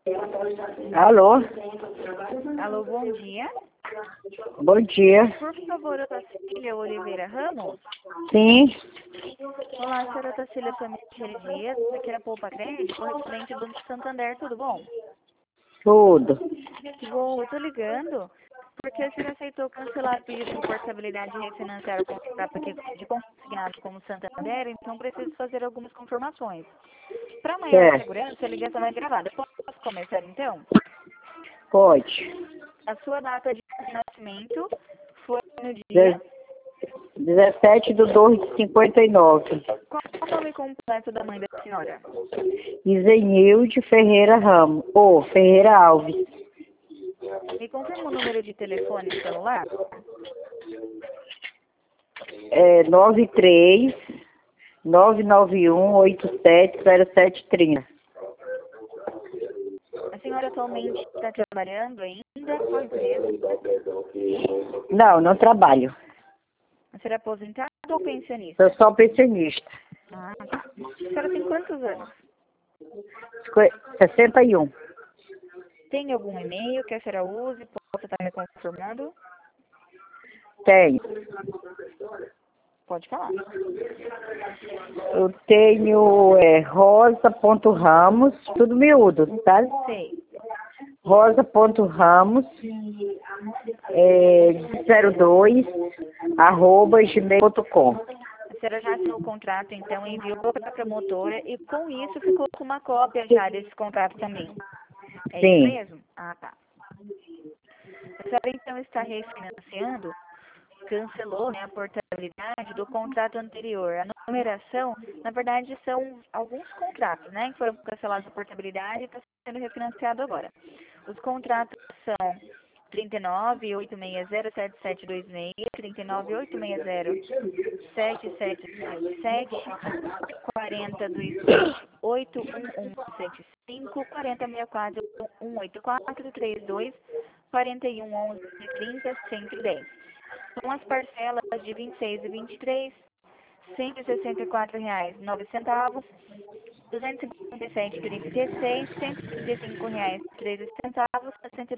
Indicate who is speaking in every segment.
Speaker 1: Alô?
Speaker 2: Alô, bom dia.
Speaker 1: Bom dia.
Speaker 2: Por favor, a Tacília Oliveira Ramos?
Speaker 1: Sim,
Speaker 2: Olá, senhora Tacília Família Dias, aqui é a Poupa Crédito, correspondente do Banco Santander, tudo bom?
Speaker 1: tudo.
Speaker 2: Que bom, eu tô ligando porque a senhora aceitou cancelar o pedido de portabilidade e refinanciar o contrato aqui de consignado como Santander, então preciso fazer algumas confirmações. Para maior
Speaker 1: Certo,
Speaker 2: segurança, a ligação é gravada. Posso começar então?
Speaker 1: pode.
Speaker 2: A sua data de nascimento foi no dia...
Speaker 1: Dez- 17/2/59.
Speaker 2: Qual o nome completo da mãe da senhora?
Speaker 1: Isenilde Ferreira Ramos. Ô, Ferreira Alves.
Speaker 2: Me confirma o número de telefone celular?
Speaker 1: 93-991-870730.
Speaker 2: A senhora atualmente está trabalhando ainda com a empresa?
Speaker 1: Não, não trabalho.
Speaker 2: A senhora é aposentada ou pensionista?
Speaker 1: Eu sou pensionista.
Speaker 2: Ah, tá. A senhora tem quantos anos?
Speaker 1: 61.
Speaker 2: Tem algum e-mail que a senhora use? Posso estar me confirmando?
Speaker 1: Tenho.
Speaker 2: Pode falar.
Speaker 1: Eu tenho rosa.ramos, tudo miúdo, tá?
Speaker 2: Sei.
Speaker 1: rosa.ramos 02 @gmail.com.
Speaker 2: A senhora já assinou o contrato, então enviou para a promotora e com isso ficou com uma cópia já desse contrato também. É isso
Speaker 1: Sim,
Speaker 2: mesmo? Ah, tá. A senhora então está refinanciando, cancelou, né, a portabilidade do contrato anterior. A numeração, na verdade, são alguns contratos, né, que foram cancelados a portabilidade e está sendo refinanciado agora. Os contratos são 39.860.7726, 39.860.7727, 40.220.81175, 40.64.184.32, 41.11.30, 110. São as parcelas de 26 e 23, R$ 164,09, R$ 257,36, R$ 135,13,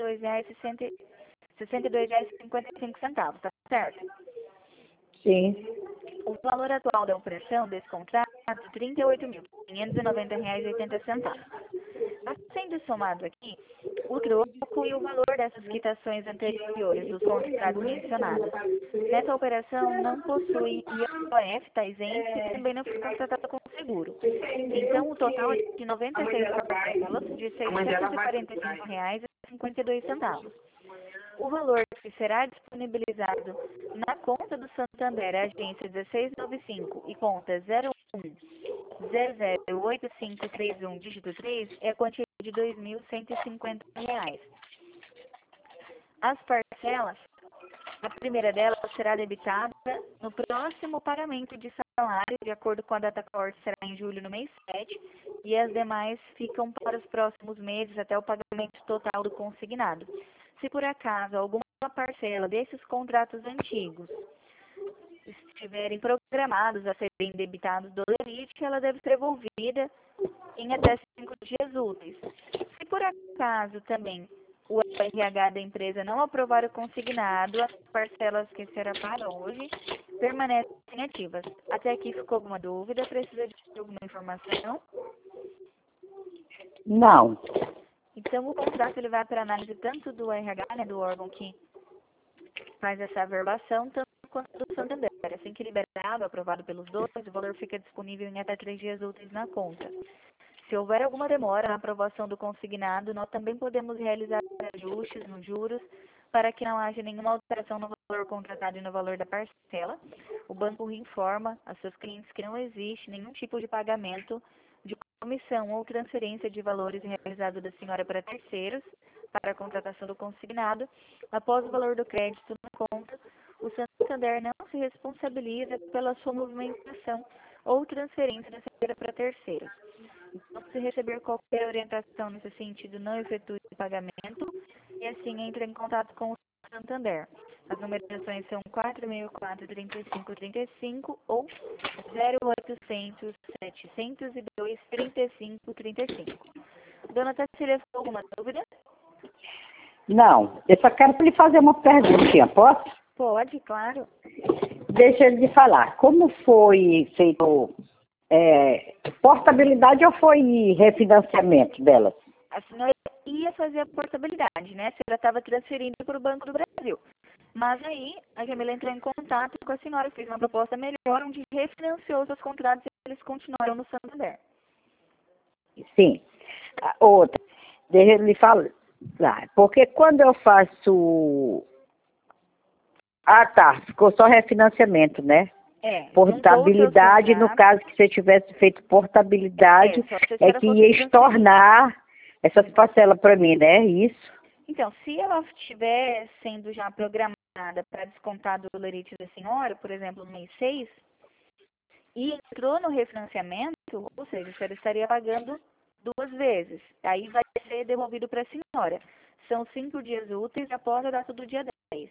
Speaker 2: R$ 62,55, tá certo?
Speaker 1: sim.
Speaker 2: O valor atual da operação desse contrato é R$ 38.590,80. Está sendo somado aqui o troco e o valor dessas quitações anteriores dos contratos mencionados. Nessa operação não possui IOF, está isento e também não foi contratado com seguro. Então o total é de 96 parcelas de R$ 645,52. O valor que será disponibilizado na conta do Santander, agência 1695 e conta 01008531, dígito 3, é a quantia de R$ 2.150. As parcelas, a primeira delas será debitada no próximo pagamento de salário, de acordo com a data corte, será em julho no mês 7, e as demais ficam para os próximos meses até o pagamento total do consignado. Se por acaso alguma parcela desses contratos antigos estiverem programados a serem debitados do limite, ela deve ser devolvida em até 5 dias úteis. Se por acaso também o RH da empresa não aprovar o consignado, as parcelas que serão pagas hoje permanecem ativas. Até aqui ficou alguma dúvida? Precisa de alguma informação?
Speaker 1: Não.
Speaker 2: Então, o contrato ele vai para análise tanto do RH, né, do órgão que faz essa averbação, tanto quanto do Santander. Assim que liberado, aprovado pelos dois, o valor fica disponível em até 3 dias úteis na conta. Se houver alguma demora na aprovação do consignado, nós também podemos realizar ajustes nos juros para que não haja nenhuma alteração no valor contratado e no valor da parcela. O banco informa a seus clientes que não existe nenhum tipo de pagamento de comissão ou transferência de valores realizado da senhora para terceiros para a contratação do consignado. Após o valor do crédito na conta, o Santander não se responsabiliza pela sua movimentação ou transferência da senhora para terceiros. Então, se receber qualquer orientação nesse sentido, não efetue o pagamento e assim entre em contato com o Santander. As numerações são 4004-3535 ou 0800-702-3535. Dona Tacília, ficou alguma dúvida?
Speaker 1: Não, eu só quero lhe fazer uma perguntinha, posso?
Speaker 2: Pode, claro.
Speaker 1: Deixa eu lhe falar. Como foi feito portabilidade ou foi refinanciamento delas?
Speaker 2: A senhora ia fazer a portabilidade, né? A senhora estava transferindo para o Banco do Brasil. Mas aí, a Jamila entrou em contato com a senhora, fez uma proposta melhor, onde refinanciou seus contratos e eles continuaram no Santander.
Speaker 1: Sim. A outra, deixa eu lhe falar. Porque quando eu faço... Ah, tá. Ficou só refinanciamento, né? Portabilidade, no caso que você tivesse feito portabilidade, que ia estornar essas parcelas para mim, né? Isso.
Speaker 2: Então, se ela estiver sendo já programada para descontar do lerite da senhora, por exemplo, no mês 6, e entrou no refinanciamento, ou seja, a senhora estaria pagando 2 vezes. Aí vai ser devolvido para a senhora. São 5 dias úteis após a data do dia 10.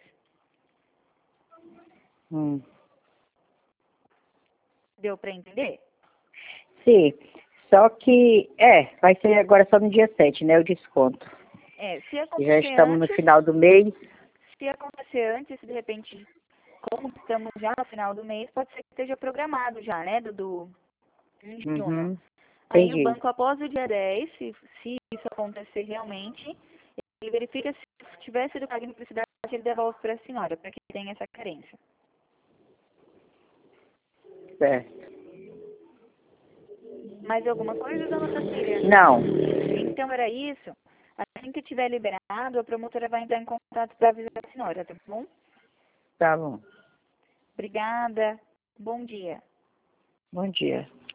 Speaker 2: Deu para entender?
Speaker 1: Sim. Só que, vai ser agora só no dia 7, né? O desconto.
Speaker 2: Se acontecer
Speaker 1: já estamos no final do mês.
Speaker 2: Se acontecer antes, de repente, como estamos já no final do mês, pode ser que esteja programado já, né, do 21. Aí o banco, após o dia 10, se isso acontecer realmente, ele verifica se tiver sido pago em publicidade, ele devolve para a senhora, para que tenha essa carência.
Speaker 1: Certo.
Speaker 2: Mais alguma coisa, dona Cecília?
Speaker 1: Não.
Speaker 2: Então era isso. Assim que tiver liberado, a promotora vai entrar em contato para avisar a senhora, tá bom?
Speaker 1: Tá bom.
Speaker 2: Obrigada. Bom dia.
Speaker 1: Bom dia.